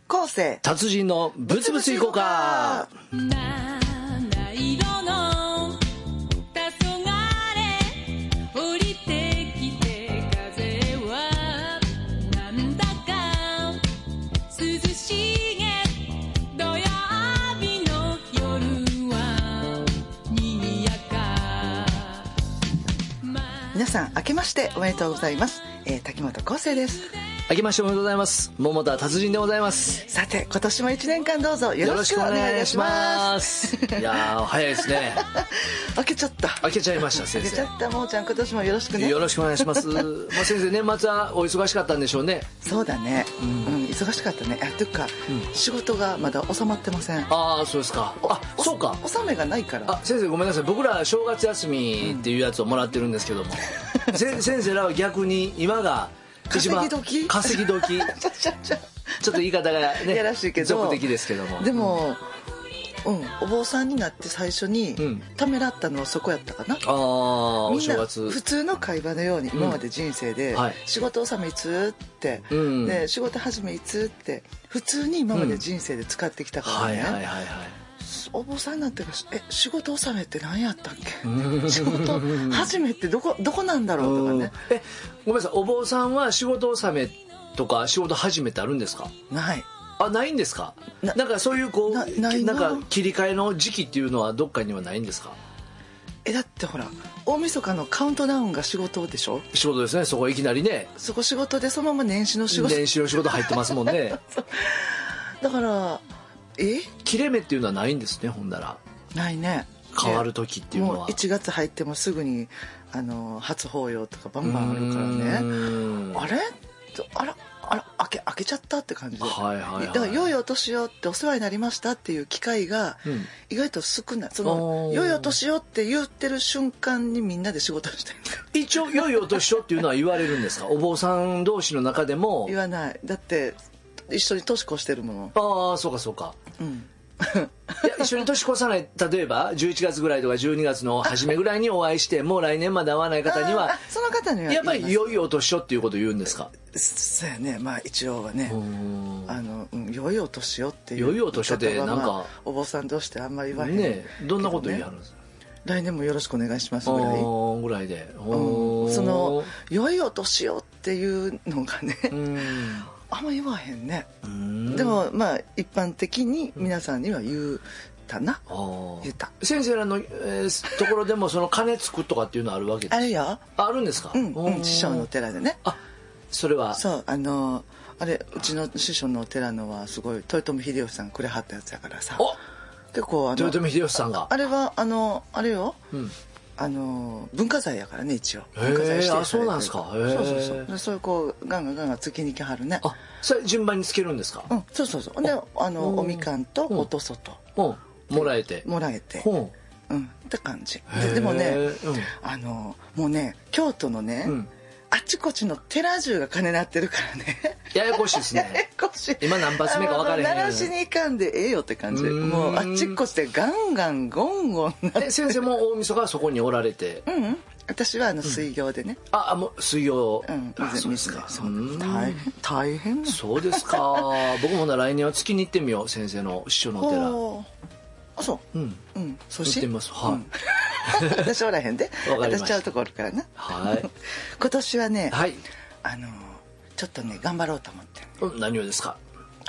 後世達人のブツブツいこうか。 七色の黄昏降りてきて風はなんだか涼しげ土曜日の夜はにやか。 皆さん明けましておめでとうございます、滝本康生です。 明けましておめでとうございます。桃田達人でございます。 さて今年も1年間どうぞよろしくお願いいたします。 いやー早いですね。 開けちゃった。 開けちゃいました先生。 開けちゃったもうちゃん今年もよろしくね。 よろしくお願いします。まあ先生年末はお忙しかったんでしょうね。 そうだね、忙しかったね。というか、仕事がまだ収まってません。 ああそうですか。あそうか。 納めがないから。 あ先生ごめんなさい。僕ら正月休みっていうやつをもらってるんですけども、先生らは逆に今が稼ぎ時稼ぎ時ちょっと言い方がねやらしいけど俗的ですけども、 でも、お坊さんになって最初にためらったのはそこやったかな。 おみんな正月普通の会話のように今まで人生で、仕事納めいつって、で仕事始めいつって普通に今まで人生で使ってきたからね。お坊さんになってから仕事納めって何やったっけ仕事始めってどこなんだろうとかね。 ごめんなさい。お坊さんは仕事納めとか仕事始めってあるんですか？ ない。 ないんですか？なんかそういうこうなんか切り替えの時期っていうのはどっかにはないんですか？ だってほら大晦日のカウントダウンが仕事でしょ。 仕事ですね。そこいきなりね。 そこ仕事でそのまま年始の仕事入ってますもんね。 だから切れ目っていうのはないんですね。ほんならないね。変わる時っていうのはもう1月入ってもすぐに初法要とかバンバンあるからね。あら開けちゃったって感じで、だから良いお年をってお世話になりましたっていう機会が意外と少ない。その良いお年をって言ってる瞬間にみんなで仕事してる。 一応良いお年をっていうのは言われるんですか？お坊さん同士の中でも。 言わない。だって一緒に年越してるもの。ああそうかそうか。いや一緒に年越さない。例えば11月ぐらいとか12月の初めぐらいにお会いしてもう来年まで会わない方にはその方にはやっぱり良いお年をっていうことを言うんですか？ そうやね。まあ一応はね良いお年をっていう良いお年をってなんかお坊さん同士であんまり言わへんね。どんなこと言いはるんですか？ 来年もよろしくお願いしますぐらいでその良いお年をっていうのがねあんま言わへんね。でもまあ一般的に皆さんには言ったな。言った。 先生らの、ところでもその鐘つくとかっていうのあるわけですか？ あるよ。 あるんですか？ 師匠のお寺でね。 それはそうあれうちの師匠のお寺のはすごい豊臣秀吉さんくれはったやつやからさ。結構豊臣秀吉さんがあれはあれよ。文化財やからね一応。文化財指定されてる。 そうなんですか。 そういうこうガンガンつけに来はるね。 それ順番につけるんですか？ そうでおみかんとおとそともらえてって感じでもねもうね京都のねあちこちの寺中が鐘鳴ってるからね。 ややこしいですね。 ややこしい。 今何発目か分からへん。 鳴らしに行かんでええよって感じ。もうあっちこちでガンガンゴンゴン先生も大晦日はそこにおられて。 私は水行でね。 もう水行。 そうですか。大変。 そうですか。僕も来年は月に行ってみよう。先生の師匠のお寺。 そう。 そうしてみます。 私おらへんで。私ちゃうところからな。今年はね、ちょっとね頑張ろうと思って。 何をですか？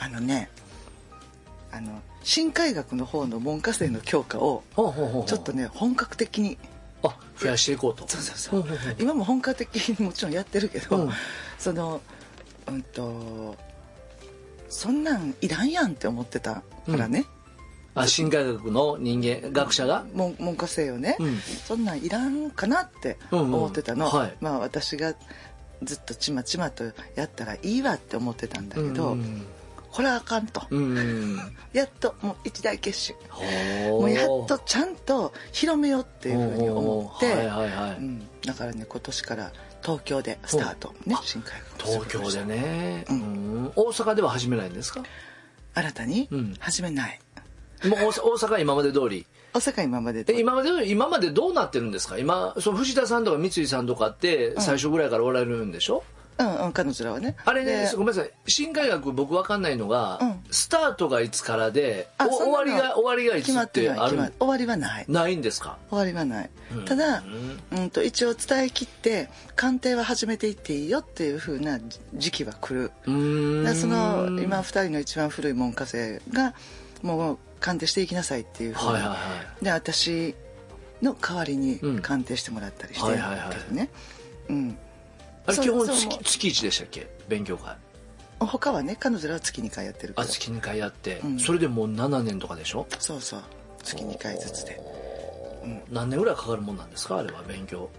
新海学の方の門下生の教科をちょっとね本格的に増やしていこうと。 そう今も本格的にもちろんやってるけど、そんなんいらんやんって思ってたからね。 新海学の学者が門下生をね、そんなんいらんかなって思ってたの。まあ私がずっとちまちまとやったらいいわって思ってたんだけど、これはあかんと。やっともう一大決心。もうやっとちゃんと広めようっていうふうに思って、だからね今年から東京でスタートね。新海学。 東京でね。大阪では始めないんですか？ 新たに始めない。 もう大阪は今まで通り。 大阪今まで今までどうなってるんですか？今藤田さんとか三井さんとかって最初ぐらいからおられるんでしょ？ 彼女らはね。 あれね、ごめんなさい、新海学僕分かんないのが、スタートがいつからで終わりがいつってある？ 終わりはない。 ないんですか？ 終わりはない。ただ、一応伝え切って鑑定は始めていっていいよっていう風な時期は来る。だその今2人の一番古い門下生がもう鑑定していきなさいっていう風に、で私の代わりに鑑定してもらったりしてるんだけどね。 あれ基本月1でしたっけ、勉強会？ 他はね、彼女らは月2回やってるから。 月2回やって、それでもう7年とかでしょ？そうそう、月2回ずつで。 何年ぐらいかかるもんなんですか、あれは勉強？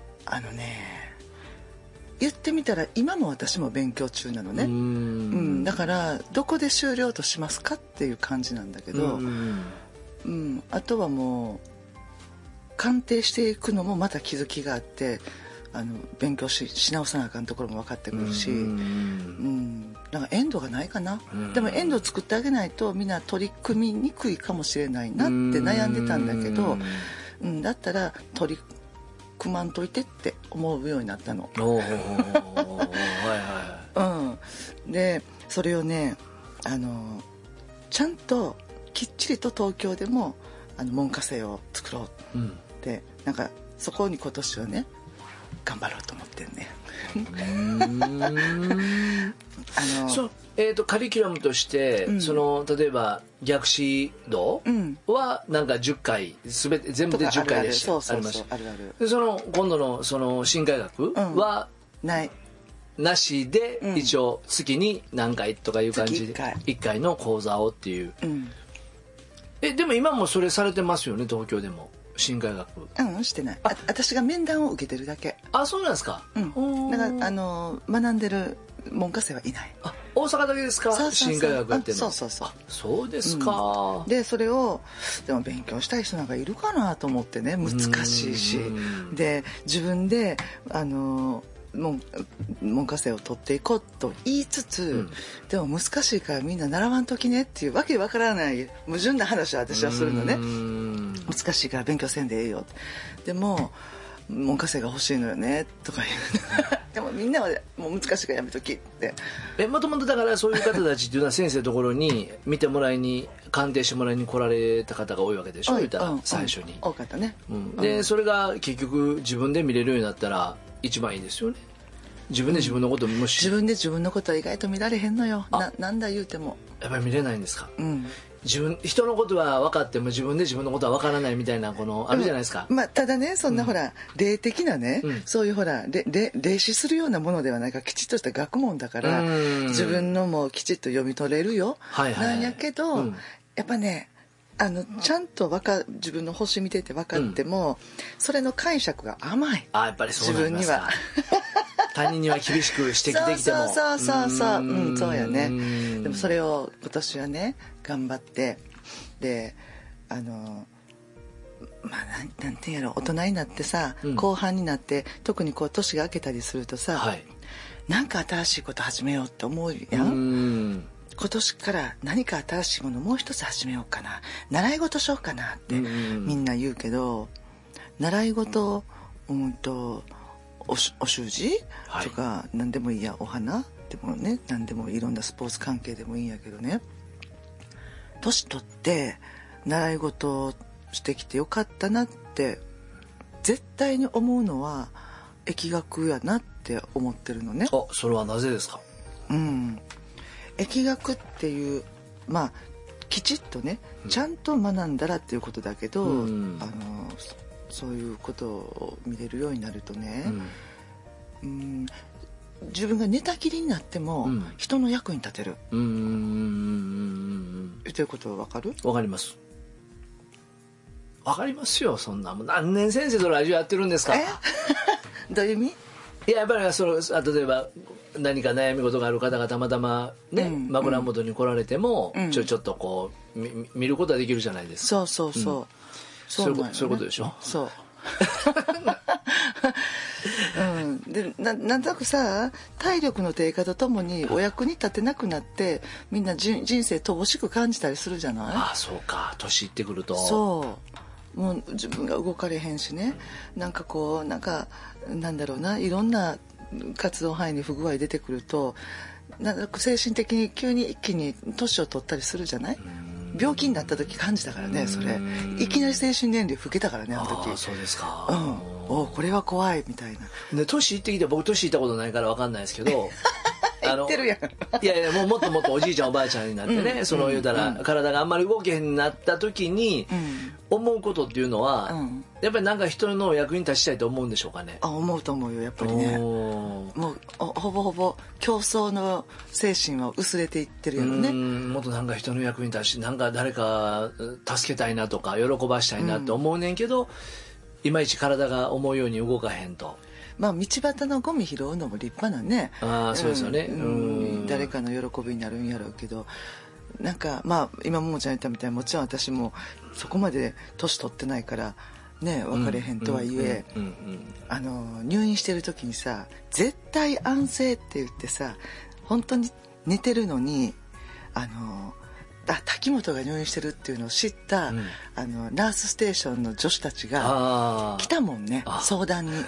言ってみたら今も私も勉強中なのね。だからどこで終了としますかっていう感じなんだけど、あとはもう鑑定していくのもまた気づきがあって、勉強し直さなあかんところも分かってくるし、なんかエンドがないかな。でもエンドを作ってあげないとみんな取り組みにくいかもしれないなって悩んでたんだけど、だったら取り組まんといてって思うようになったの。でそれをね、ちゃんときっちりと東京でも門下生を作ろうって、なんかそこに今年はね頑張ろうと思ってんね。 カリキュラムとして、例えば逆指導はなんか10回全部で10回でしたありました。で今度の新海学はなしで、一応月に何回とかいう感じで1回の講座をっていう。でも今もそれされてますよね、東京でも。新海学してない。私が面談を受けてるだけ。 そうなんですか。 だから学んでる門下生はいない。 大阪だけですか？新海学やってるの。そうですか。 でそれをでも勉強したい人なんかいるかなと思ってね、難しいし、で自分で門下生を取っていこうと言いつつ、でも難しいからみんな習わんときねっていうわけわからない矛盾な話を私はするのね。難しいから勉強せんでええよ。でも門下生が欲しいのよねとか言う。でもみんなはもう難しいからやめときって。 もともとだからそういう方たちっていうのは先生のところに見てもらいに鑑定してもらいに来られた方が多いわけでしょ、言ったら最初に。 多かったね。 でそれが結局自分で見れるようになったら一番いいですよね。自分で自分のこともし、 自分で自分のことは意外と見られへんのよ。なんだ言うてもやっぱり見れないんですか？人のことは分かっても自分で自分のことは分からないみたいなあるじゃないですか。 ただね、そんなほら霊的なね、そういうほら霊視するようなものではないから、きちっとした学問だから自分のもきちっと読み取れるよ。なんやけど、やっぱね、ちゃんと自分の星見てて分かっても、それの解釈が甘い。 やっぱりそうなりますか。自分には他人には厳しく指摘できても。 そうやね。でもそれを今年はね頑張って、でなんていうやろ、大人になってさ、後半になって特に年が明けたりするとさ、なんか新しいこと始めようって思うやん。今年から何か新しいものもう一つ始めようかな、習い事しようかなってみんな言うけど、習い事お習字とか何でもいいや、お花でもね、何でもいろんなスポーツ関係でもいいんやけどね、年取って習い事をしてきてよかったなって絶対に思うのは疫学やなって思ってるのね。 それはなぜですか？ 疫学っていうきちっとね、ちゃんと学んだらっていうことだけど、そういうことを見れるようになるとね、自分が寝たきりになっても人の役に立てる。言ってることは分かる？ 分かります。分かりますよ。そんなもん何年先生とラジオやってるんですか？ どういう意味？ やっぱり例えば何か悩み事がある方がたまたまね、枕元に来られても、ちょっと見ることはできるじゃないですか。そういうことでしょ。でなんとなくさ、体力の低下とともにお役に立てなくなってみんな人生乏しく感じたりするじゃない？ そうか、年いってくると。 もう自分が動かれへんしね、なんだろうな、いろんな活動範囲に不具合出てくるとなんか精神的に急に一気に年を取ったりするじゃない。病気になった時感じたからね。それいきなり精神年齢老けたからね、あの時。 あ、そうですか。 おこれは怖いみたいな。 で年いってきて、僕年いったことないから分かんないですけど言ってるやん。 いやいや、もっともっとおじいちゃんおばあちゃんになってね、その言うたら、体があんまり動けへんなった時に思うことっていうのは、やっぱりなんか人の役に立ちたいと思うんでしょうかね。 思うと思うよ、やっぱりね。もうほぼほぼ競争の精神は薄れていってるやろね。 もっとなんか人の役に立ち、なんか誰か助けたいなとか喜ばしたいなって思うねんけど、いまいち体が思うように動かへんと。 まあ道端のゴミ拾うのも立派なね。 そうですよね。 誰かの喜びになるんやろうけど、なんかまあ今ももちゃん言ったみたいに、もちろん私もそこまで年取ってないからね分かれへんとはいえ、入院してる時にさ、絶対安静って言ってさ、本当に寝てるのに滝本が入院してるっていうのを知った、ナースステーションの女子たちが来たもんね、相談に。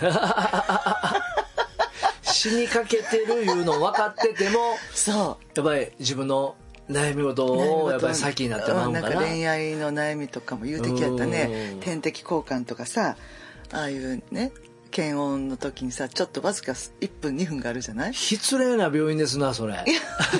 死にかけてるいうの分かってても、やっぱり自分の悩み事をやっぱり先になってまうから、 なんか恋愛の悩みとかも言うてきやったね。点滴交換とかさ、ああいうね検温の時にさ、ちょっとわずか1分2分があるじゃない。 失礼な病院ですな、それ。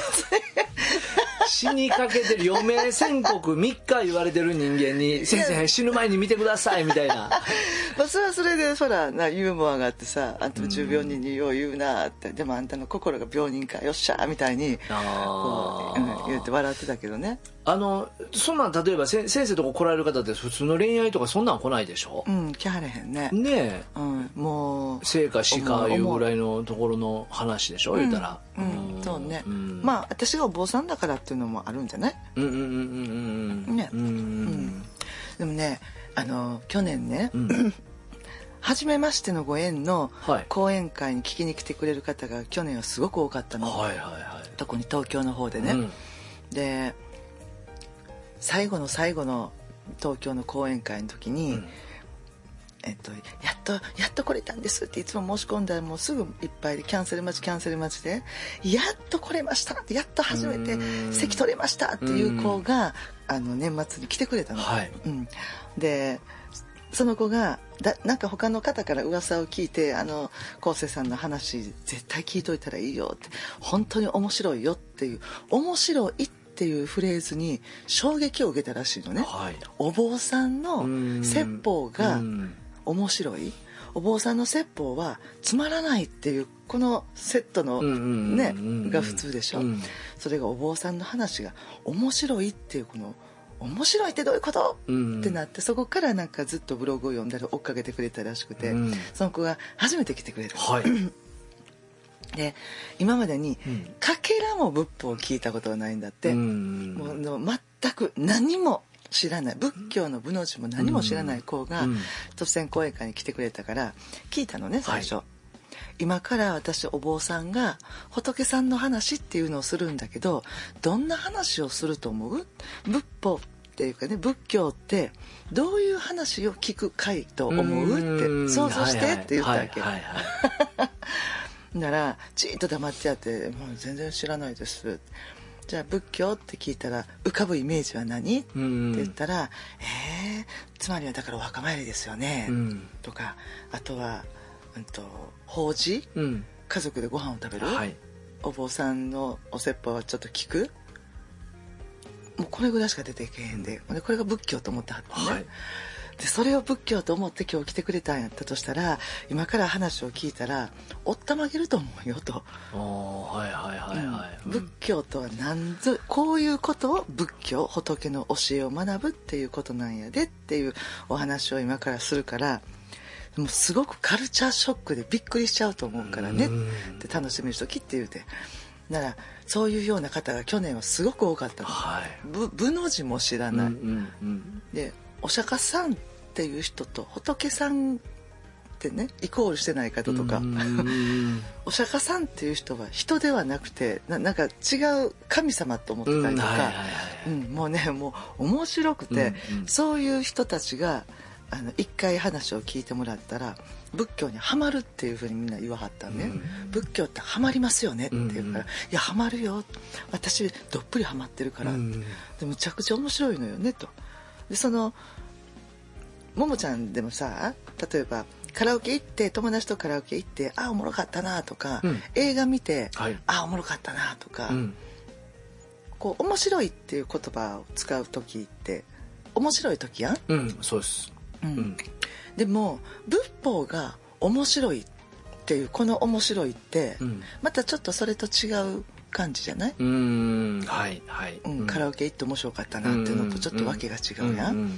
死にかけてる、余命宣告3日言われてる人間に、先生死ぬ前に見てくださいみたいな。 まあそれはそれでほらユーモアがあってさ、あんた重病人によう言うなって、でもあんたの心が病人かよっしゃみたいにこう言って笑ってたけどね。 そんなん例えば先生とこ来られる方って普通の恋愛とかそんなん来ないでしょ。 来はれへんね。 ねえ、 もう生か死かいうぐらいのところの話でしょ、言うたら。 そうね。まあ私がお坊さんだからっていうのもあるんじゃない。ね。でもね、去年ね、初めましてのご縁の講演会に聞きに来てくれる方が去年はすごく多かったの。特に東京の方でね。で最後の最後の東京の講演会の時に、やっと来れたんですっていつも申し込んだらもうすぐいっぱいでキャンセル待ちで、やっと来れましたって、やっと初めて席取れましたっていう子が年末に来てくれたの。でその子がなんか他の方から噂を聞いて、昴生さんの話絶対聞いといたらいいよって、本当に面白いよっていう、面白いっていうフレーズに衝撃を受けたらしいのね。お坊さんの説法が面白い、お坊さんの説法はつまらないっていう、このセットのねが普通でしょ。それがお坊さんの話が面白いっていう、この面白いってどういうこと、ってなって、そこからなんかずっとブログを読んだり追っかけてくれたらしくて、その子が初めて来てくれる。で今までにかけらも仏法を聞いたことはないんだって。もう全く何も知らない、仏教の部の字も何も知らない子が突然講演会に来てくれたから聞いたのね、最初。今から私お坊さんが仏さんの話っていうのをするんだけど、どんな話をすると思う？仏法っていうかね、仏教ってどういう話を聞く会と思うって想像してって言ったわけ。ならじーっと黙ってやって、もう全然知らないです。じゃあ仏教って聞いたら浮かぶイメージは何って言ったら、つまりはだからお墓参りですよね、とか、あとは法事、家族でご飯を食べる、お坊さんのお説法はちょっと聞く、もうこれぐらいしか出てけへんで、これが仏教と思ってはったね。でそれを仏教と思って今日来てくれたんやったとしたら、今から話を聞いたらおったまげると思うよと。仏教とは何ぞ、こういうことを仏教、仏の教えを学ぶっていうことなんやでっていうお話を今からするから、もうすごくカルチャーショックでびっくりしちゃうと思うからねって楽しみにしときって言うて、ならそういうような方が去年はすごく多かったの。部の字も知らない、でお釈迦さんっていう人と仏さんってねイコールしてない方とかお釈迦さんっていう人は人ではなくてなんか違う神様と思ってたりとか、もうねもう面白くて、そういう人たちが一回話を聞いてもらったら仏教にハマるっていうふうにみんな言わはったんで、仏教ってハマりますよねって言うから、いやハマるよ、私どっぷりハマってるから、でむちゃくちゃ面白いのよねと。でそのももちゃんでもさ、例えばカラオケ行って友達とカラオケ行ってあおもろかったなとか、映画見て、あおもろかったなとか、こう面白いっていう言葉を使う時って面白い時やん、 そうです、 でも仏法が面白いっていうこの面白いって、またちょっとそれと違う感じじゃない？ はいはい、 カラオケ行って面白かったなっていうのとちょっとわけが違うやん。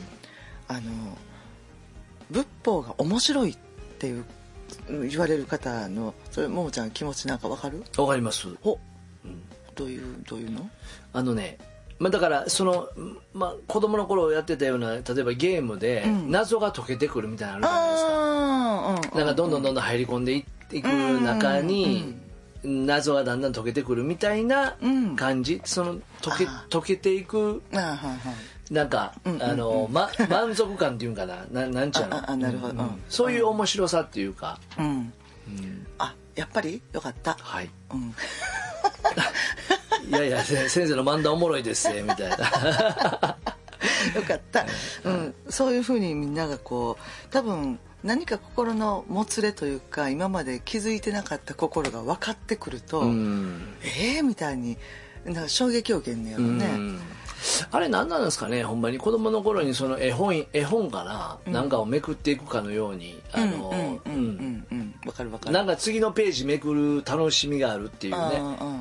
仏法が面白いっていう言われる方のそれももちゃん気持ちなんかわかる？ わかります。 どういうの？ だからその、子供の頃やってたような例えばゲームで謎が解けてくるみたいなのあるじゃないですか。なんかどんどん入り込んでいく中に謎がだんだん解けてくるみたいな感じ、その解けていくなんか満足感っていうかなんちゃうの、 なるほど、 そういう面白さっていうか、 あやっぱりよかった、 はい、いやいや先生の漫談おもろいですねみたいなよかった、そういうふうにみんながこう多分何か心のもつれというか今まで気づいてなかった心が分かってくるとみたいになんか衝撃を受けんねやろね。 あれ何なんですかね、ほんまに子供の頃にその絵本かな、なんかをめくっていくかのようにわかるわかる、 なんか次のページめくる楽しみがあるっていうね。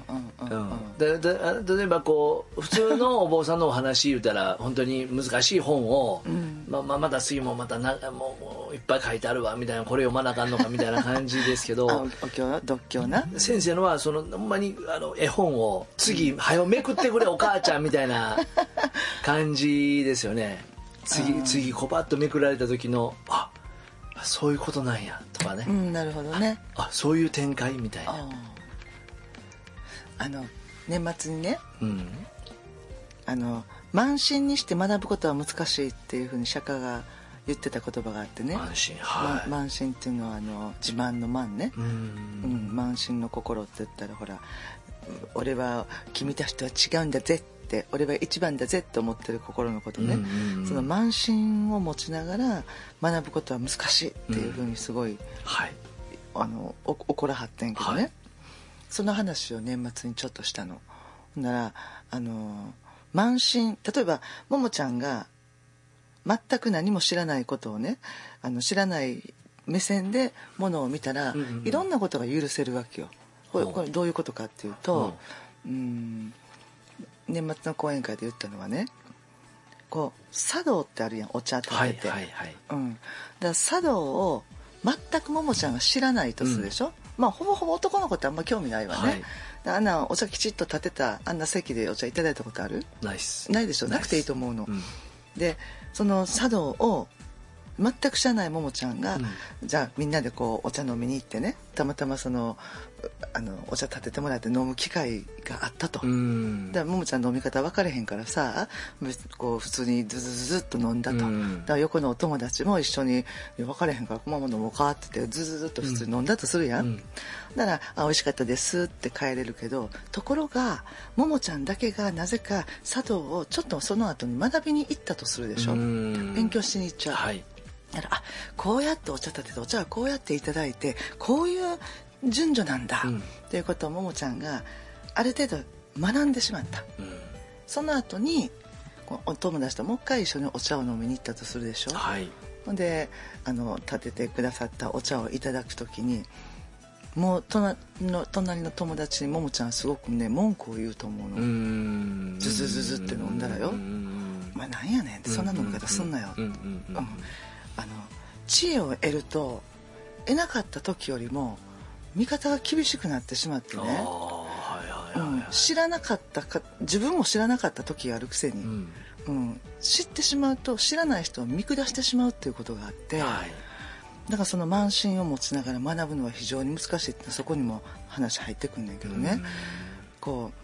例えばこう普通のお坊さんのお話言うたら本当に難しい本を、また次もまたもういっぱい書いてあるわみたいな、これ読まなあかんのかみたいな感じですけど独協な先生のはそのほんまに絵本を次早よめくってくれお母ちゃんみたいな感じですよね。次こばっとめくられた時のそういうことなんやとかね、 なるほどね、 そういう展開みたいな。 年末にね、慢心にして学ぶことは難しいっていうふうに釈迦が言ってた言葉があってね。慢心っていうのは自慢の慢ね、慢心の心って言ったらほら俺は君たちとは違うんだぜって俺は一番だぜって思ってる心のことね、その慢心を持ちながら学ぶことは難しいっていうふうにすごい、怒らはってんけどね、その話を年末にちょっとしたの。なら慢心、例えばももちゃんが全く何も知らないことをね知らない目線でものを見たら、いろんなことが許せるわけよ。これどういうことかっていうと、年末の講演会で言ったのはね、こう茶道ってあるやん、お茶立てて、だから茶道を全くももちゃんが知らないとするでしょ、ほぼほぼ男の子ってあんま興味ないわね、あんなお茶きちっと立てたあんな席でお茶いただいたことある？ ないっす。 ないでしょ。なくていいと思うの、でその茶道を全く知らないももちゃんが、じゃあみんなでこうお茶飲みに行ってね、たまたまそのお茶立ててもらって飲む機会があったと。だからももちゃん飲み方分かれへんからさ、こう普通にズズズズっと飲んだと。だから横のお友達も一緒に分かれへんからこのまま飲もうかって言ってズズズっと普通に飲んだとするやん。だから美味しかったですって帰れるけど、ところがももちゃんだけがなぜか茶道をちょっとその後に学びに行ったとするでしょ。勉強しに行っちゃう。こうやってお茶立ててお茶はこうやっていただいてこういう順序なんだ、ということをももちゃんがある程度学んでしまった、その後にお友達ともう一回一緒にお茶を飲みに行ったとするでしょ、ほんで立ててくださったお茶をいただくときにもう隣の友達にももちゃんはすごくね文句を言うと思うの。ズズズズって飲んだらよ、お前なんやねんってそんな飲み方すんなよ、知恵を得ると得なかった時よりも見方が厳しくなってしまってね、知らなかったか自分も知らなかった時があるくせに、知ってしまうと知らない人を見下してしまうっていうことがあって、だからその慢心を持ちながら学ぶのは非常に難しいってそこにも話入ってくんねんけどね、こう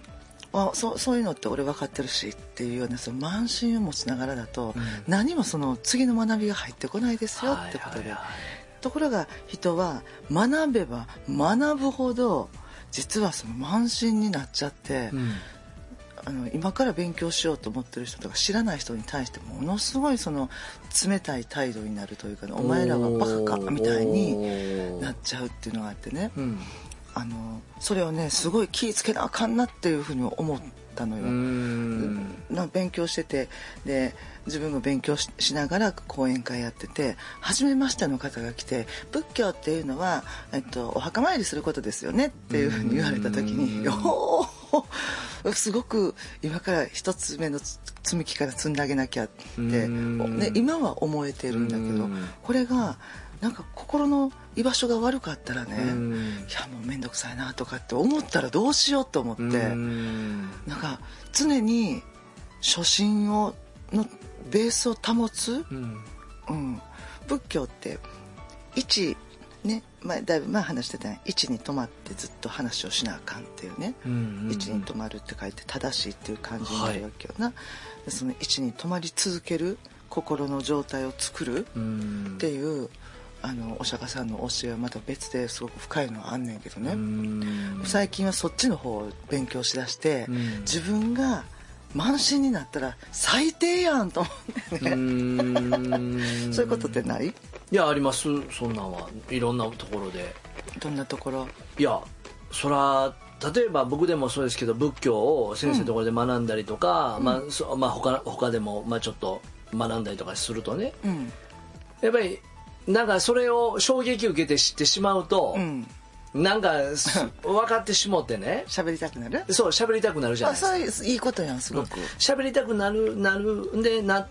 そういうのって俺分かってるしっていうようなその慢心を持ちながらだと、何もその次の学びが入ってこないですよってことで、ところが人は学べば学ぶほど実はその慢心になっちゃって、今から勉強しようと思ってる人とか知らない人に対してものすごいその冷たい態度になるというか、お前らはバカかみたいになっちゃうっていうのがあってね、それをねすごい気ぃつけなあかんなっていうふうに思ったのよ。勉強してて、で自分も勉強 しながら講演会やってて、初めましての方が来て、仏教っていうのは、お墓参りすることですよねっていうふうに言われた時に、すごく今から一つ目の積み木から積んであげなきゃって、ね、今は思えてるんだけど、これがなんか心の居場所が悪かったらね、いやもう面倒くさいなとかって思ったらどうしようと思って、なんか常に初心のベースを保つ、仏教って一ね、だいぶ前話してたね、位置に止まってずっと話をしなあかんっていうね、位置に止まるって書いて正しいっていう感じになるわけよな、その位置に止まり続ける心の状態を作るっていうお釈迦さんの教えはまた別ですごく深いのはあんねんけどね、最近はそっちの方を勉強しだして、自分が慢心になったら最低やんと思ってねそういうことってない？ いやあります。そんなんはいろんなところで。 どんなところ？ いやそら例えば僕でもそうですけど、仏教を先生のところで学んだりとか、他でもちょっと学んだりとかするとね、やっぱりなんかそれを衝撃受けて知ってしまうと、なんか分かってしもってね、 喋りたくなる。 そう喋りたくなるじゃないですか。 そういいことやん、すごく。 喋りたくなるでなって、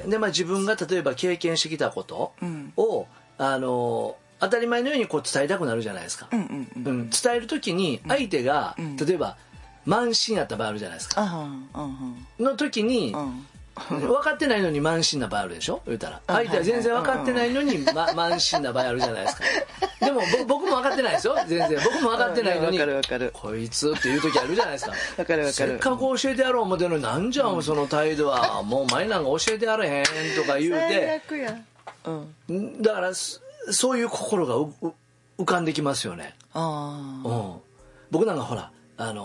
で自分が例えば経験してきたことを、当たり前のようにこう伝えたくなるじゃないですか。伝えるときに相手が、例えば慢心やった場合あるじゃないですか。の時に。分かってないのに慢心な場合あるでしょ。言うたら相手は全然分かってないのに慢心な場合あるじゃないですか。でも僕も分かってないですよ、全然。僕も分かってないのにこいつっていう時あるじゃないですか。せっかく教えてやろう思ってるのに、なんじゃその態度は、もう前なんか教えてやれへんとか言うて、だからそういう心が浮かんできますよね。僕なんかほら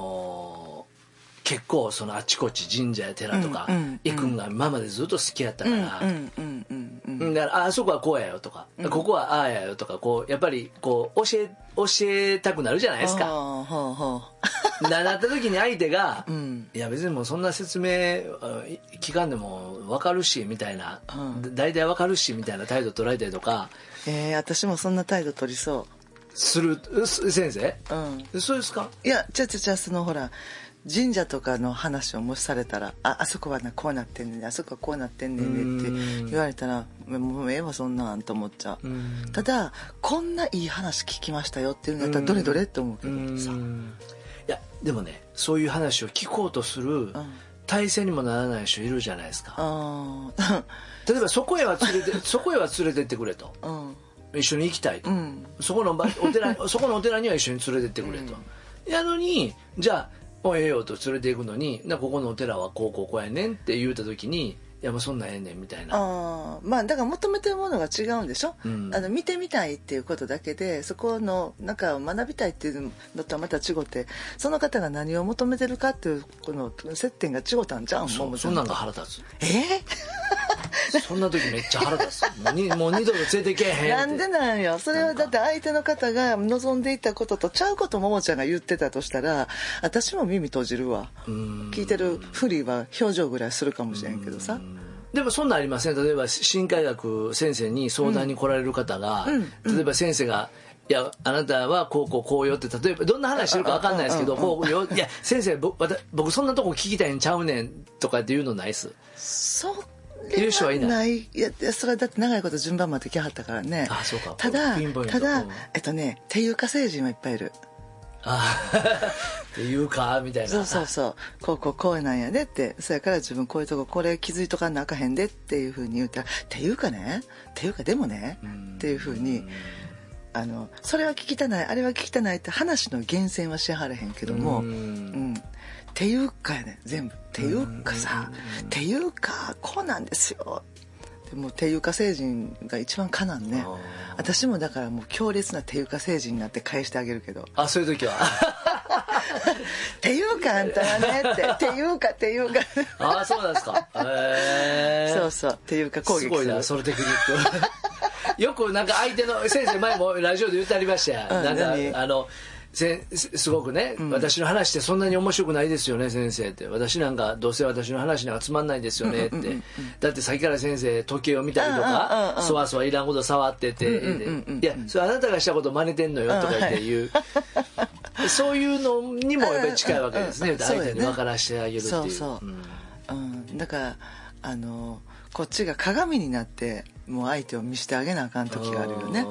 結構そのあちこち神社や寺とか行くんが今までずっと好きやったから、だからあそこはこうやよとか、ここはああやよとか、こうやっぱりこう教えたくなるじゃないですか。なった時に相手が、いや別にもうそんな説明聞かんでも分かるしみたいな、大体分かるしみたいな態度取られたりとか。 私もそんな態度取りそうする先生。そうですか。 いやそのほら神社とかの話をもしされたら、あそこはこうなってんねんね、あそこはこうなってんねんねって言われたら、もうええわそんなんと思っちゃう。ただこんないい話聞きましたよっていうのだったらどれどれって思うけどさ。いやでもね、そういう話を聞こうとする体制にもならない人いるじゃないですか。例えばそこへは連れてってくれと、一緒に行きたいと、そこのお寺には一緒に連れてってくれと、やのにじゃあええよと連れて行くのに、ここのお寺はこうやねんって言うた時に、いやもうそんなんええねんみたいな。 だから求めてるものが違うんでしょ。見てみたいっていうことだけで、そこのを学びたいっていうのとはまた違って、その方が何を求めてるかっていうこの接点が違ったんじゃん。 そんなんが腹立つ。そんな時めっちゃ腹立つ。もう二度と連れてけえへんって。 なんでなんよ。それはだって相手の方が望んでいたこととちゃうことももちゃんが言ってたとしたら、私も耳閉じるわ。聞いてるふりは表情ぐらいするかもしれんけどさ。 でもそんなんありません。例えば心海学先生に相談に来られる方が、例えば先生が、いやあなたはこうよって、例えばどんな話してるか分かんないですけど、こうよ、いや先生僕そんなとこ聞きたいんちゃうねんとかっていうのないっす。 そう言う人はいない。いやそれはだって長いこと順番待ってきはったからね。 そうか。 ただっていうか成人はいっぱいいる。 っていうかみたいな。 そうこうなんやでって、そやから自分こういうとここれ気づいとかなあかへんでっていうふうに言うたら、っていうかでもねっていうふうに、それは聞きたないあれは聞きたないって話の厳選はしはれへんけども、 ていうかやね全部っていうかさっていうかこうなんですよ。でもていうか星人が一番かなんね。私もだからもう強烈なていうか星人になって返してあげるけど。 あ、そういう時はっていうかあんたはねっていうかっていうかああ、そうなんですか。 そうそうっていうか攻撃する。 すごいなそのテクニックよくなんか相手の先生前もラジオで言ってありましたよ、なんかすごくね、私の話ってそんなに面白くないですよね先生って、私なんかどうせ私の話なんかつまんないですよねって、だってさっきから先生時計を見たりとかそわそわいらんこと触ってて、いやそれあなたがしたこと真似てんのよとか言って言う、そういうのにもやっぱり近いわけですね、相手に分からしてあげるっていう。 そうそう、だからこっちが鏡になってもう相手を見せてあげなあかん時があるよね。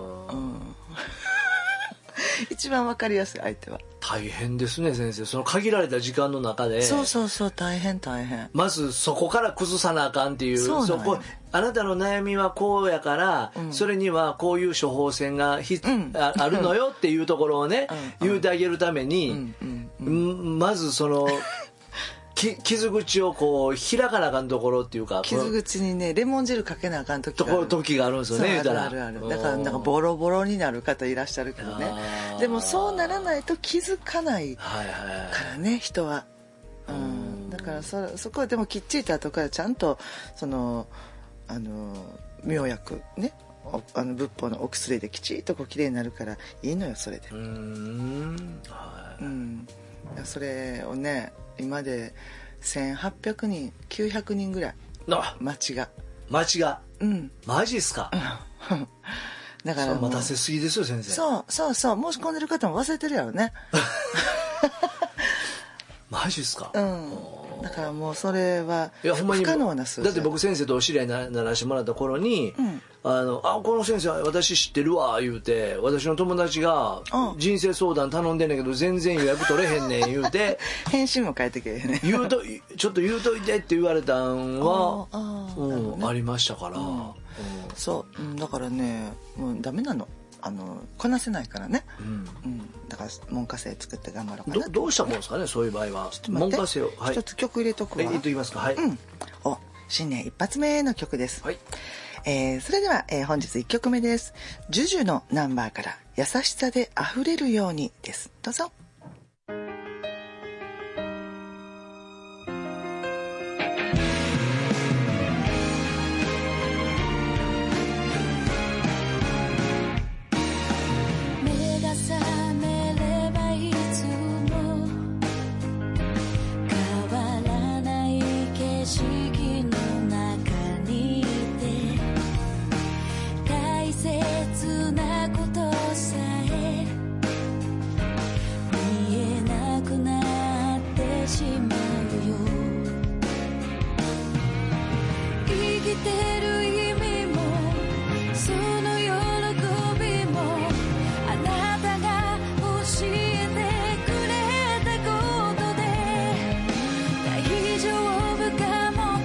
一番わかりやすい相手は。 大変ですね先生、その限られた時間の中で。 そうそうそう、大変大変。 まずそこから崩さなあかんっていう、そこあなたの悩みはこうやから、それにはこういう処方箋があるのよっていうところをね、言うてあげるために、まずその傷口をこう開かなあかんところっていうか、 傷口にねレモン汁かけなあかん時があるんですよね。 あるあるある。だからなんかボロボロになる方いらっしゃるけどね、でもそうならないと気づかないからね、人は。だからそこはでもきっちりと後からちゃんとその妙薬ね、仏法のお薬できちっとこうきれいになるからいいのよそれで。それをね今で1800人900人ぐらい町がマジっすか。 だから待たせすぎですよ先生。 そう申し込んでる方も忘れてるやろねマジっすか。 だからもうそれは不可能な数字だって僕先生とお知り合いにならせてもらった頃に、この先生私知ってるわ言うて、私の友達が人生相談頼んでんねんけど全然予約取れへんねん言うて返信も返ってけへんねんちょっと言うといてって言われたんはありましたから。 そうだからねもうダメなの、こなせないからね。だから門下生作って頑張ろうかな。 どうしたもんですかねそういう場合は。門下生を一つ曲入れとくわ。 言っときますか。はい。 新年一発目の曲です。それでは、本日1曲目です。ジュジュのナンバーから優しさで溢れるようにです。どうぞ。 大丈夫かも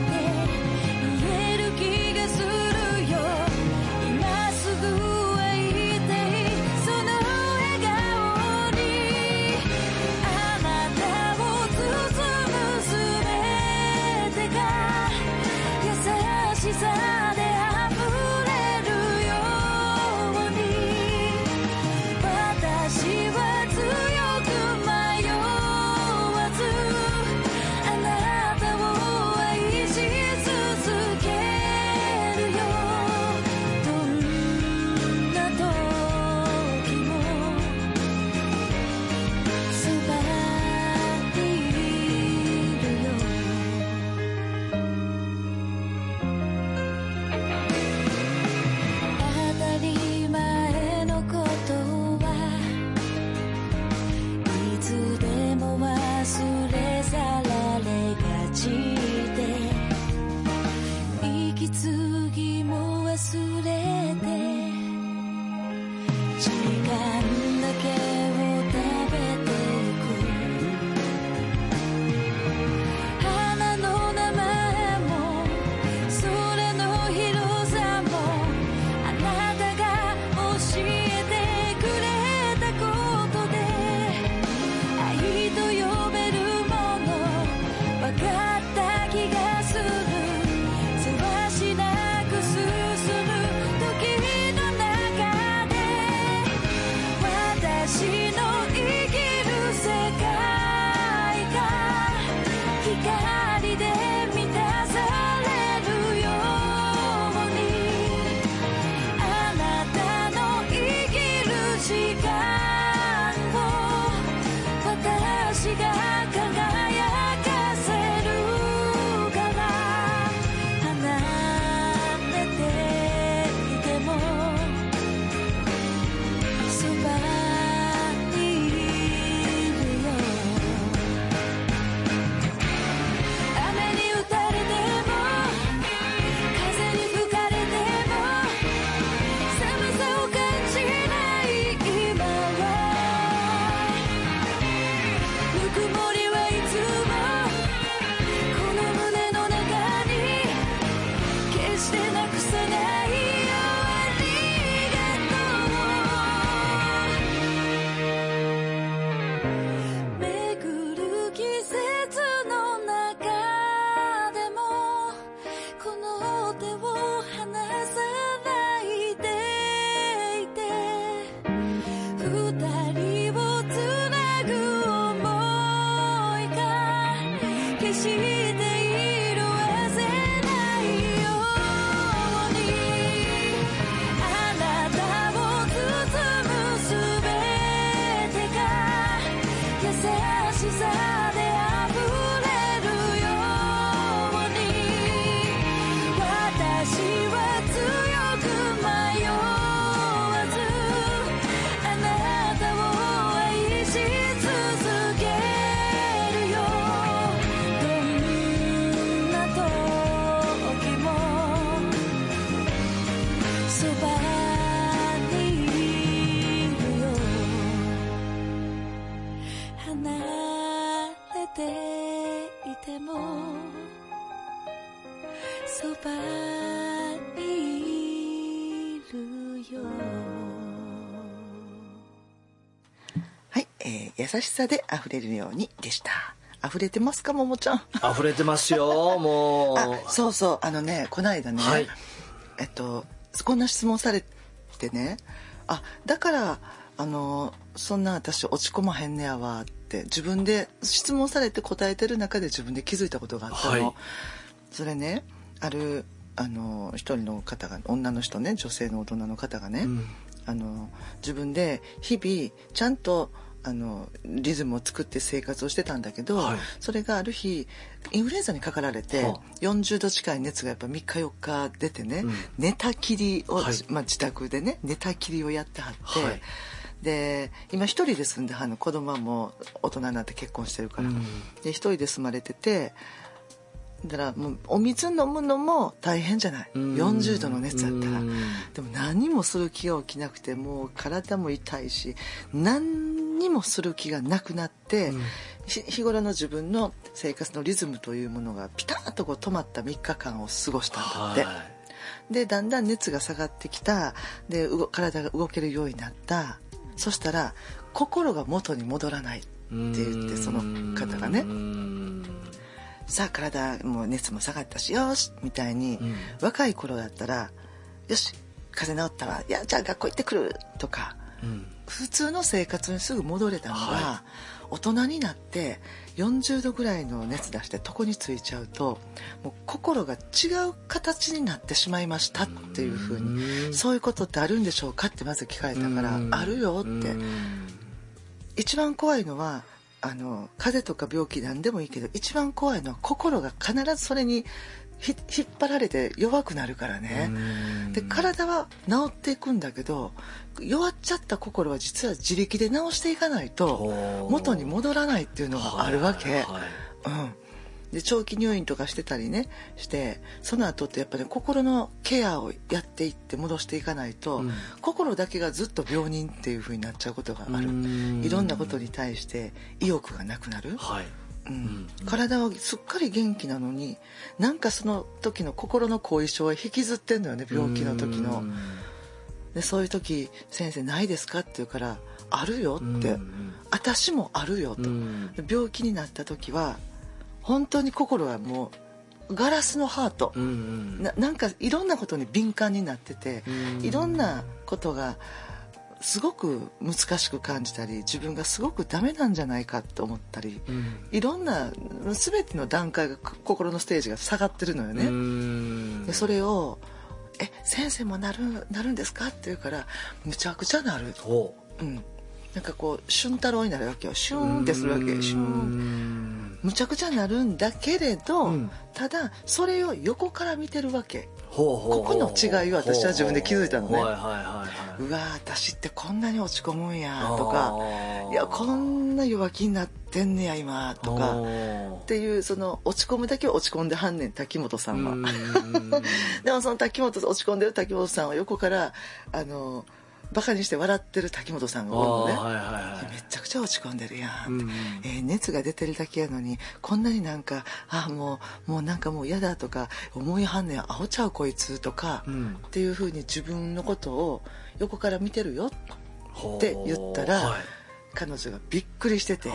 優しさで溢れるようにでした。溢れてますか、ももちゃん。 溢れてますよ、もう。 そうそう、この間ね、はい、こんな質問されてね、だからそんな私落ち込まへんねやわって自分で質問されて答えてる中で自分で気づいたことがあったの。はい、それね、ある一人の方が、女の人ね、女性の大人の方がね、自分で日々ちゃんとリズムを作って生活をしてたんだけど、はい、それがある日インフルエンザにかかられて、40度近い熱がやっぱ3日4日出てね、寝たきりを、はい、自宅でね寝たきりをやってはって、はい、で今一人で住んではんの。子供はもう大人になって結婚してるから、で一人で住まれてて、だからもうお水飲むのも大変じゃない、40度の熱だったら。でも何もする気が起きなくて、もう体も痛いし何にもする気がなくなって、日頃の自分の生活のリズムというものがピタッとこう止まった3日間を過ごしたんだって。でだんだん熱が下がってきた。で体が動けるようになった。そしたら心が元に戻らないって言って、その方がね、さあ体も熱も下がったしよしみたいに、若い頃だったらよし風邪治ったわ、いやじゃあ学校行ってくるとか、普通の生活にすぐ戻れたのが、大人になって40度ぐらいの熱出して床についちゃうと、もう心が違う形になってしまいましたっていうふうに、そういうことってあるんでしょうかってまず聞かれたから、あるよって。一番怖いのは風邪とか病気なんでもいいけど、一番怖いのは心が必ずそれに引っ張られて弱くなるからね。で体は治っていくんだけど、弱っちゃった心は実は自力で治していかないと元に戻らないっていうのがあるわけ。で長期入院とかしてたりねして、その後ってやっぱり、ね、心のケアをやっていって戻していかないと、心だけがずっと病人っていう風になっちゃうことがある。いろんなことに対して意欲がなくなる。体はすっかり元気なのに、なんかその時の心の後遺症は引きずってんのよね、病気の時の。でそういう時先生ないですかって言うから、あるよって、私もあるよと。病気になった時は本当に心はもうガラスのハート、なんかいろんなことに敏感になってて、いろんなことがすごく難しく感じたり、自分がすごくダメなんじゃないかと思ったり、いろんな全ての段階が、心のステージが下がってるのよね。でそれを先生もなるんですかって言うから、むちゃくちゃなる。なんかこう俊太郎になるわけよ。シューンってするわけ。シューン、むちゃくちゃなるんだけれど、ただそれを横から見てるわけ。ここの違いを私は自分で気づいたのね。うわ私ってこんなに落ち込むんやとか、いやこんな弱気になってんねや今とかっていう、その落ち込むだけは落ち込んではんねん、滝本さんは。でもその落ち込んでる滝本さんは横からバカにして笑ってる滝本さんがおるのね。めちゃくちゃ落ち込んでるやん、熱が出てるだけやのにこんなになんかもうなんかもう嫌だとか思いはんねん、アホちゃうこいつとか、っていう風に自分のことを横から見てるよって言ったら、彼女がびっくりしてて、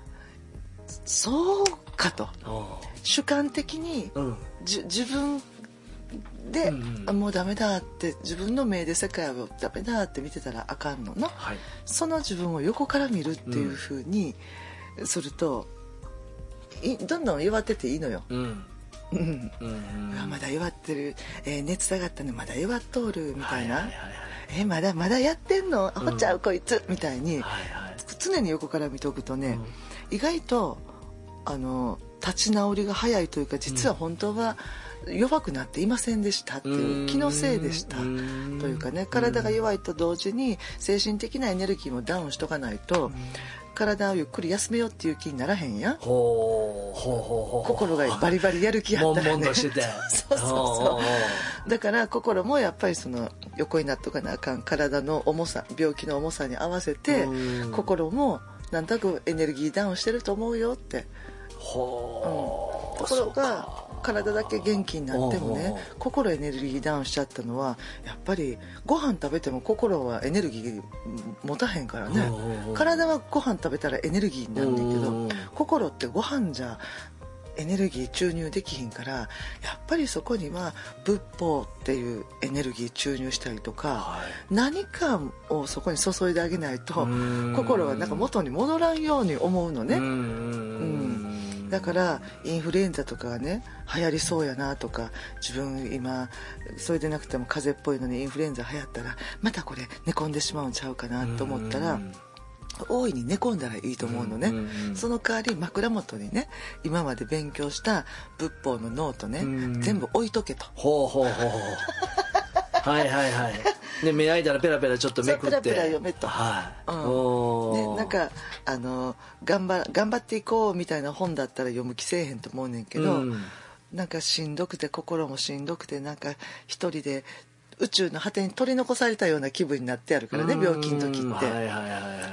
そうかと、主観的に、自分で、もうダメだって、自分の目で世界をダメだって見てたらあかんのな、その自分を横から見るっていう風にすると、 どんどん弱ってていいのよ。まだ弱ってる、熱下がったねまだ弱っとるみたいな、まだやってんのアホちゃうこいつみたいに、常に横から見ておくとね、意外と立ち直りが早いというか、実は本当は弱くなっていませんでしたっていう気のせいでしたというかね、体が弱いと同時に精神的なエネルギーもダウンしとかないと、体をゆっくり休めようっていう気にならへんや。心がバリバリやる気やったらね。 悶々としててそうだから心もやっぱりその横になっとかなあかん、体の重さ、病気の重さに合わせて心もなんとなくエネルギーダウンしてると思うよって。ところが体だけ元気になってもね、心エネルギーダウンしちゃったのはやっぱりご飯食べても心はエネルギー持たへんからね。体はご飯食べたらエネルギーになるんだけど、心ってご飯じゃエネルギー注入できひんから、やっぱりそこには仏法っていうエネルギー注入したりとか、何かをそこに注いであげないと心はなんか元に戻らんように思うのね。だからインフルエンザとかがね流行りそうやなとか、自分今それでなくても風邪っぽいのにインフルエンザ流行ったらまたこれ寝込んでしまうんちゃうかなと思ったら、大いに寝込んだらいいと思うのね。その代わり枕元にね今まで勉強した仏法のノートね全部置いとけと。 で目開いたらペラペラちょっとめくって、 ペラペラ読めと。なんか頑張っていこうみたいな本だったら読む気せえへんと思うねんけど、なんかしんどくて心もしんどくて、なんか一人で宇宙の果てに取り残されたような気分になってあるからね、病気の時って。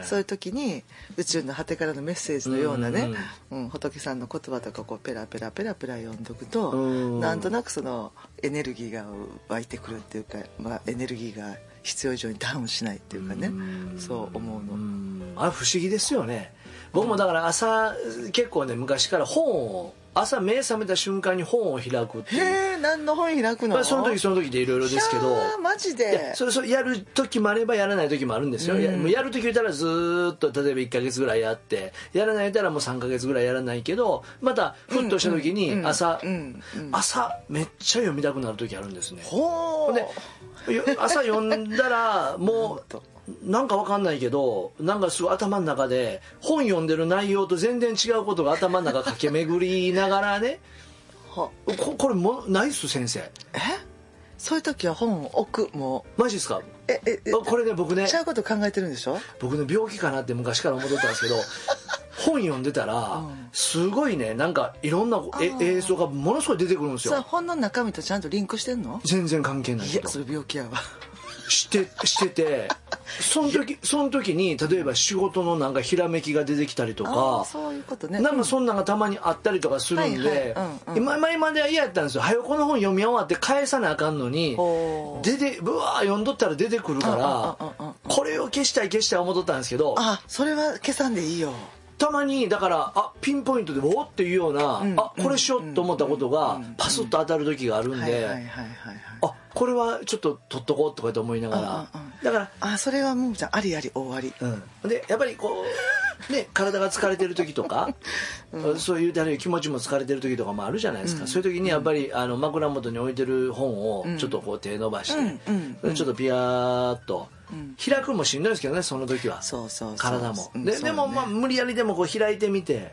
そういう時に宇宙の果てからのメッセージのようなね、仏さんの言葉とかこうペラペラペラペラ読んどくと、なんとなくそのエネルギーが湧いてくるっていうか、エネルギーが必要以上にダウンしないっていうかね、そう思うの。 不思議ですよね。僕もだから朝結構ね昔から本を朝目覚めた瞬間に本を開くっていう。 へえ、何の本開くの？ その時でいろいろですけど。 マジで。 それやる時もあればやらない時もあるんですよ。やる時言ったらずっと例えば1ヶ月ぐらいやって、やらないたらもう3ヶ月ぐらいやらないけど、またふっとした時に朝めっちゃ読みたくなる時あるんですね。で朝読んだらもうなんかわかんないけど、なんかすごい頭の中で本読んでる内容と全然違うことが頭の中駆け巡りながらねこれもないっす先生。 そういう時は本を置く。もうマジっすか？これね僕ね違うこと考えてるんでしょ。 僕ね病気かなって昔から思ってたんですけど本読んでたらすごいね、なんかいろんな映像がものすごい出てくるんですよ。 さあ本の中身とちゃんとリンクしてんの？ 全然関係ない。 いやそれ病気やわ。 しててその時に例えば仕事のなんかひらめきが出てきたりとか、 そういうことね、 なんかそんなんがたまにあったりとかするんで、今までは嫌やったんですよ。早くこの本読み終わって返さなあかんのにぶわー読んどったら出てくるからこれを消したい思っとったんですけど、 それは消さんでいいよ。 たまにだからピンポイントでおっていうようなこれしようと思ったことがパスッと当たる時があるんで、これはちょっと取っとこうとかと思いながら、だからそれはもうじゃあり終わり、 でやっぱりこうね体が疲れてる時とかそういう気持ちも疲れてる時とかもあるじゃないですか。そういう時にやっぱり枕元に置いてる本をちょっとこう手伸ばしてちょっとピヤーっと開くもしんどいですけどね、その時は体もでも無理やりでもこう開いてみて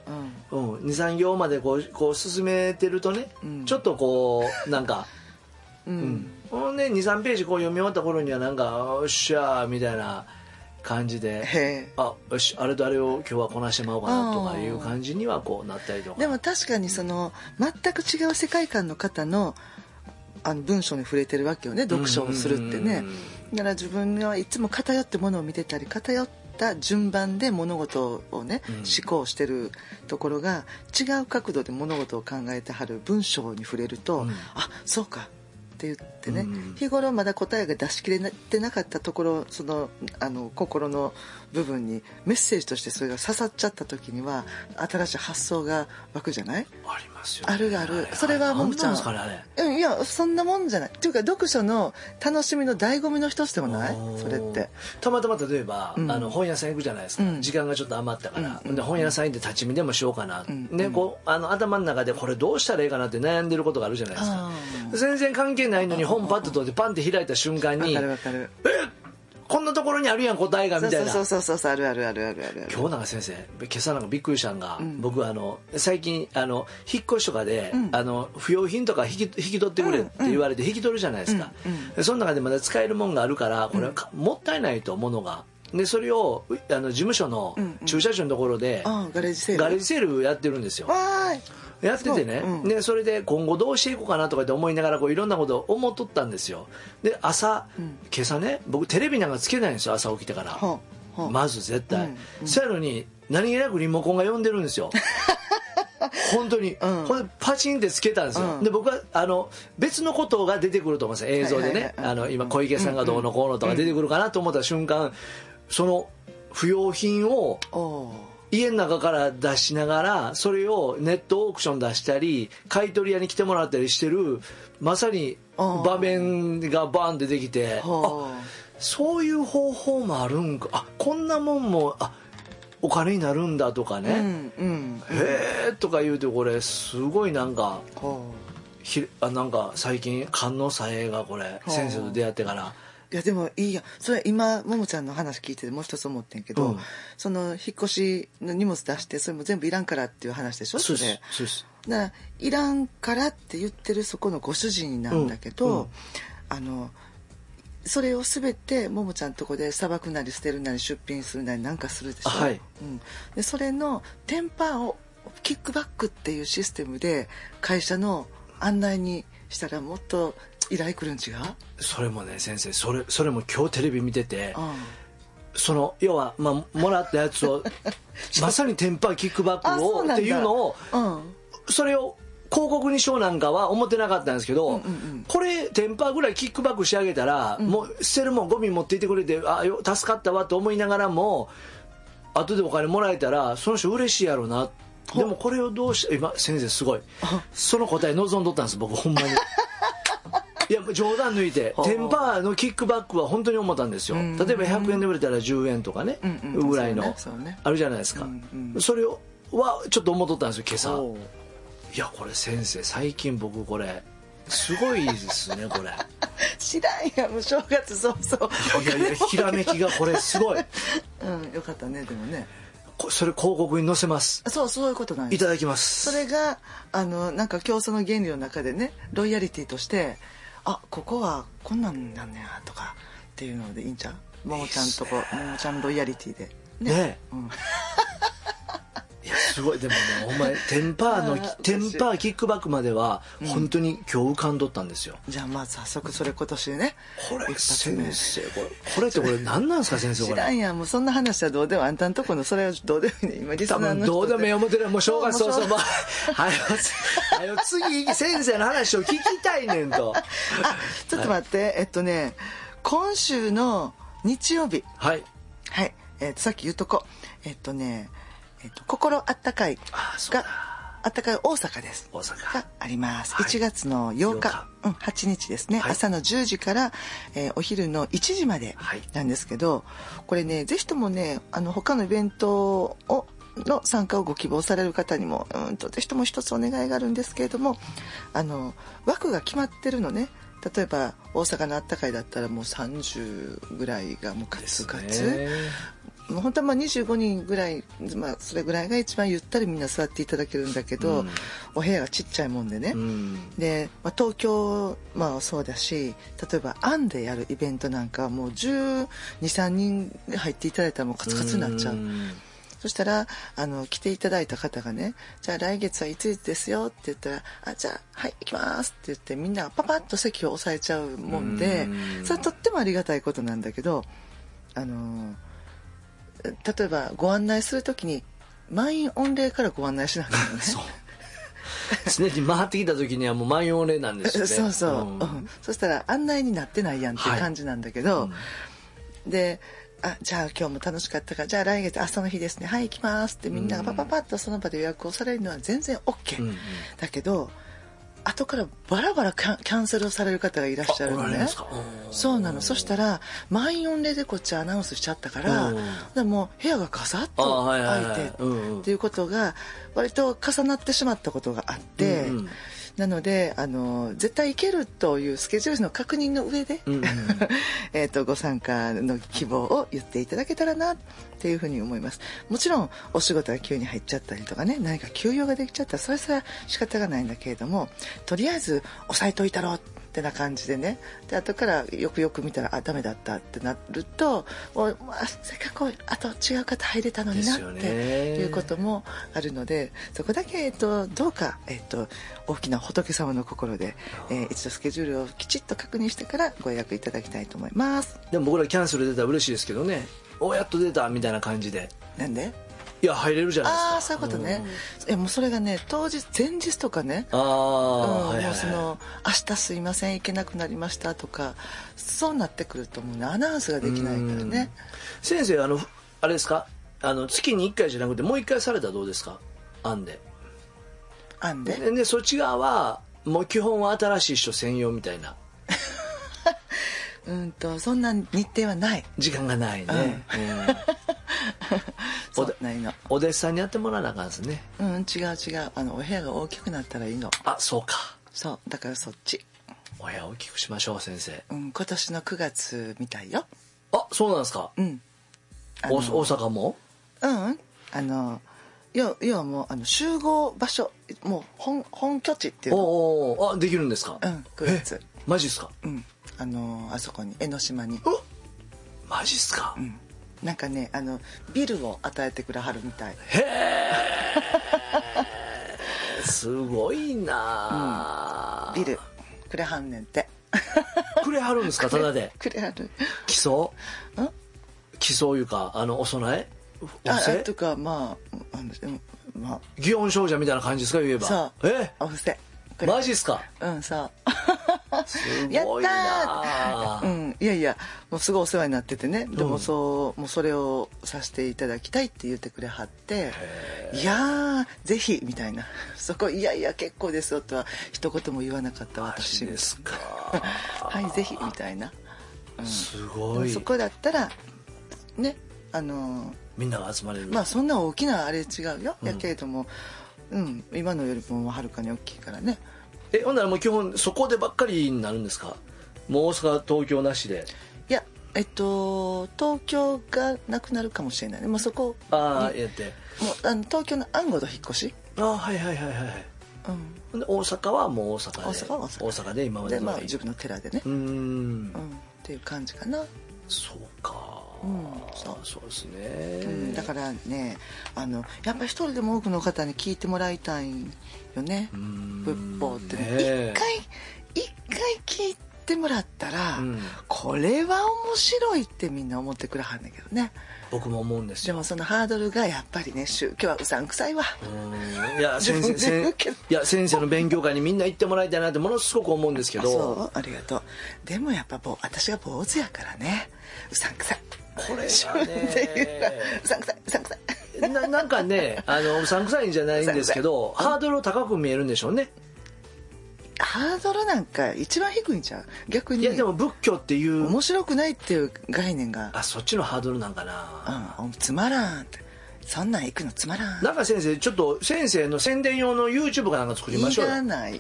2,3 行までこう進めてるとね、ちょっとこうなんかほんで 2,3 ページこう読み終わった頃にはなんかよっしゃーみたいな感じでよしあれとあれを今日はこなしてまおうかなとかいう感じにはこうなったりとか。 でも確かにその全く違う世界観の方の文章に触れてるわけよね、読書をするってね。だから自分はいつも偏ってものを見てたり偏った順番で物事をね思考してるところが違う角度で物事を考えてはる文章に触れるとそうかって言っってね、日頃まだ答えが出し切れてなかったところ、その心の部分にメッセージとしてそれが刺さっちゃった時には新しい発想が湧くじゃない？ ありますよね。 あるある。それはももちゃん、いやそんなもんじゃないっていうか、読書の楽しみの醍醐味の一つでもない？それってたまたま例えば、本屋さん行くじゃないですか、時間がちょっと余ったから、で本屋さん行って立ち見でもしようかな、でこう頭の中でこれどうしたらいいかなって悩んでることがあるじゃないですか。全然関係ないのに本パッと取ってパンって開いた瞬間に、 わかるこんなところにあるやん答えがみたいな。 そうある今日なんか先生、今朝なんかびっくりしたんが、僕最近引っ越しとかで、不要品とか引き取ってくれって言われて引き取るじゃないですか、その中でまだ使えるもんがあるから、これはもったいないと、物が。でそれを事務所の駐車場のところで、ガレージセールやってるんですよ。やっててね、でそれで今後どうしていこうかなとかって思いながら、こういろんなことを思っとったんですよ。で今朝ね、僕テレビなんかつけないんですよ、朝起きてから、まず絶対、そうやのに何気なくリモコンが呼んでるんですよ本当に、これパチンってつけたんですよ、で僕は別のことが出てくると思うんですよ、映像でね、今小池さんがどうのこうのとか出てくるかなと思った瞬間、その不要品を家の中から出しながら、それをネットオークション出したり買い取り屋に来てもらったりしてる、まさに場面がバーンってできて、そういう方法もあるんか、こんなもんもお金になるんだとかね、へえとか言うて、これすごいなんかなんか最近観音さえがこれ先生と出会ってから。 いやでもいいや、それ今ももちゃんの話聞いててもう一つ思ってんけど、その引っ越しの荷物出してそれも全部いらんからっていう話でしょ。 そうですだからいらんからって言ってるそこのご主人なんだけど、それを全てももちゃんのとこでさばくなり捨てるなり出品するなりなんかするでしょ、でそれのテンパーをキックバックっていうシステムで会社の案内にしたらもっと依頼来るん違う？ それもね先生、それも今日テレビ見てて、その要は、もらったやつをまさにテンパーキックバックをっていうのを、それを広告にしようなんかは思ってなかったんですけど、これテンパーぐらいキックバックしてあげたら、もう捨てるもんゴミ持っていってくれて助かったわと思いながらも、後でお金もらえたらその人嬉しいやろな。でもこれをどうして今先生すごいその答え望んどったんです僕、ほんまにいや冗談抜いてテンパーのキックバックは本当に思ったんですよ。例えば100円で売れたら10円とかね、ぐらいのあるじゃないですか。それはちょっと思っとったんですよ今朝。いやこれ先生最近僕これすごいですねこれ知らんや、もう正月早々。 いやひらめきがこれすごいよかったね。でもねそれ広告に載せます。 そういうことなんです。 いただきます。 それがなんか競争の原理の中でね、ロイヤリティとしてここはこんなんなんねやとかっていうのでいいんちゃう？ももちゃんとこももちゃんロイヤリティでねいやすごい。でもねお前テンパーキックバックまでは本当に今日浮かんどったんですよ。 じゃあまあ早速それ今年ね。 これ先生これってこれ何なんですか先生これ。 知らんやん、もうそんな話はどうでも、あんたんとこのそれはどうでもいいね。今リスナーの人で多分どうでもいい思ってる。もう正月早々次先生の話を聞きたいねんとちょっと待って、今週の日曜日、さっき言うとこ心あったかいがあったかい大阪です。 大阪があります。1月の8日、8日ですね、朝の10時から、お昼の1時までなんですけど、これねぜひともね他のイベントの参加をご希望される方にもぜひとも一つお願いがあるんですけれども、枠が決まってるのね。例えば大阪のあったかいだったらもう30ぐらいがもうガツガツ、もう本当は25人ぐらい、それぐらいが一番ゆったりみんな座っていただけるんだけど、お部屋がちっちゃいもんでね、で、東京そうだし、例えばアンでやるイベントなんかはもう12、3人入っていただいたらもうカツカツになっちゃう。そしたら来ていただいた方がね、じゃあ来月はいついつですよって言ったら、じゃあはい行きますって言ってみんなパパッと席を押さえちゃうもんで、それはとってもありがたいことなんだけど、例えばご案内するときに満員御礼からご案内しなきゃいけないね。 常に回ってきた時にはもう満員御礼なんですよね。 そうそう、そしたら案内になってないやんっていう感じなんだけど、でじゃあ今日も楽しかったからじゃあ来月その日ですねはい行きますってみんながパパパッとその場で予約をされるのは全然 OK、だけど後からバラバラキャンセルをされる方がいらっしゃるのね。そうなの。そしたら満員御礼でこっちアナウンスしちゃったからもう部屋がガサッと開いてっていうことが割と重なってしまったことがあって、なので絶対行けるというスケジュールの確認の上でご参加の希望を言っていただけたらなっていうふうに思います。もちろんお仕事が急に入っちゃったりとかね、何か休養ができちゃったらそれは仕方がないんだけれども、とりあえず押さえといたろうってな感じでね、で後からよくよく見たらダメだったってなるとせっかくあと違う方入れたのになっていうこともあるので、そこだけどうか大きな仏様の心で一度スケジュールをきちっと確認してからご予約いただきたいと思います。 でも僕らキャンセル出たら嬉しいですけどね。やっと出たみたいな感じで。 なんで？ いや入れるじゃないですか。 そういうことね。もうそれがね前日とかね、もう明日すいません行けなくなりましたとかそうなってくるともうねアナウンスができないからね。 先生あれですか、月に1回じゃなくてもう1回されたらどうですか？案ででそっち側はもう基本は新しい人専用みたいなそんな日程はない。 時間がないね。 ないの。 お弟子さんにやってもらわなあかんですね。 違うお部屋が大きくなったらいいの。 そうか。 そうだからそっち。 お部屋大きくしましょう先生。 今年の9月みたいよ。 そうなんですか。大阪も？ 要はもう集合場所もう本拠地っていうの。 できるんですか。 9月。 マジっすか。 あそこに江ノ島に。 マジっすか。 なんかねビルを与えてくれはるみたい。 へえ。すごいな、 ビルくれはんねんって。 くれはるんですか？ただでくれはる。 基礎いうかお供えとか祇園精舎みたいな感じですか？言えば。 そうお布施。 マジっすか。 そうすごいな。 いやもうすごいお世話になっててね。でももうそれをさせていただきたいって言ってくれはって、いやぜひみたいな。そこいや結構ですよとは一言も言わなかった私ですか。 はいぜひみたいな。 すごい。 そこだったらねみんなが集まれる。 そんな大きなあれ違うよ。やけれども今のよりもはるかに大きいからね。 ほんならもう基本そこでばっかりになるんですか？もう大阪東京なしで。いや東京がなくなるかもしれないね。もうそこやってもう東京の安護の引っ越し。 はい。で大阪はもう大阪で今までで自分の寺でねっていう感じかな。 そうか。そうですね。 だからねやっぱり一人でも多くの方に聞いてもらいたいよね。仏法ってね一回聞いてもらったらこれは面白いってみんな思ってくれはんだけどね。 僕も思うんですよ。 でもそのハードルがやっぱりね宗教はうさんくさいわ。 いや先生の勉強会にみんな行ってもらいたいなってものすごく思うんですけど。 そうありがとう。でもやっぱ私が坊主やからねうさんくさい。 これがねうさんくさいなんかねうさんくさいんじゃないんですけどハードル高く見えるんでしょうね。 ハードルなんか一番低いんちゃう逆に。 いやでも仏教っていう面白くないっていう概念がそっちのハードルなんかな。 つまらんってそんなん行くのつまらん。 なんか先生ちょっと先生の宣伝用の YouTube かなんか作りましょうよ。 いらない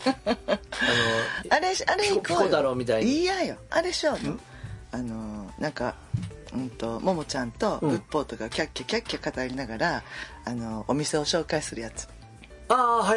あれ行こうよ。 ピコ太郎みたいに。 いやよあれしようよ。なんかももちゃんと仏法とかキャッキャ語りながらお店を紹介するやつ。 はい。